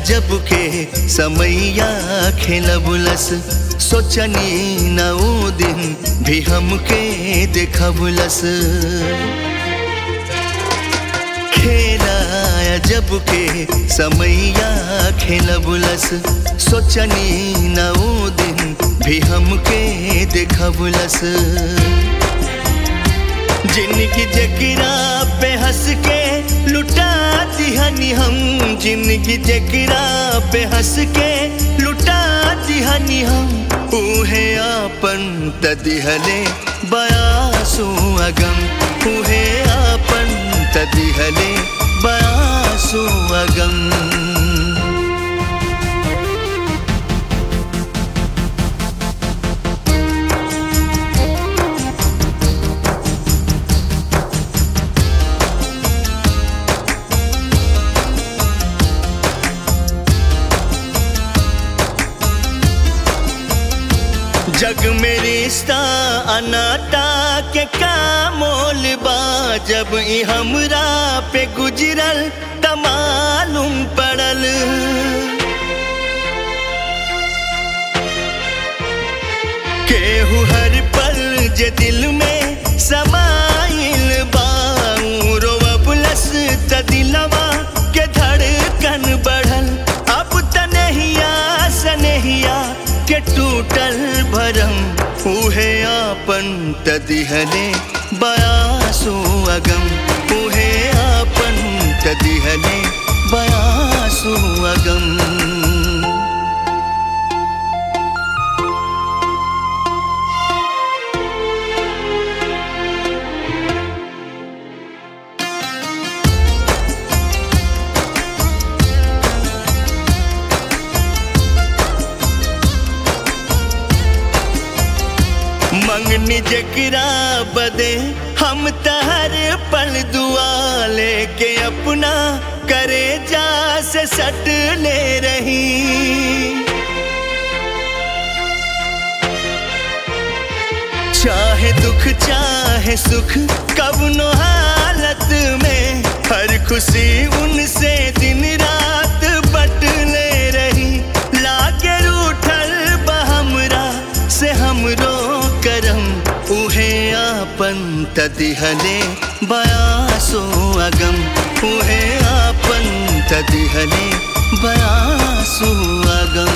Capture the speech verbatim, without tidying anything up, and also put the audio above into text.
जब के समैया खेलबुलस सोचनी न ऊ दिन भी हमके देखबुलस खेला जब के समैया खेलबुलस सोचनी न ऊ दिन भी हमके देखबुलस जिनकी जकरा पे हंस के लुटा दिहनी हम जिनकी जकरा पे हंस के लुटा दिहनी हम उहे आपन तदिहले बयासु अगम उहे आपन तदिहले बयासु अगम जग में रिश्ता अनाता के का मोल बा जब ई हमरा पे गुजरल त मालूम पड़ल केहू हर पल जे दिल में समाइल बा रोवबलस त दिलवा के धड़कन बढ़ल अब त नहिया सनहिया के टूटल भरम उहे आपन तदिहले बयासु अगम उहे आपन तदिहले बयासु अगम मंगनी जकरा बदे हम तहर पल दुआ लेके अपना करे जा से सट ले रही चाहे दुख चाहे सुख कवनो हालत में हर खुशी उनसे दिन रात बट ले रही लागे रूठल बहमरा से हमरो करम उहे आपन तदिहले बयासु अगम उहे आपन तदिहले बयासु अगम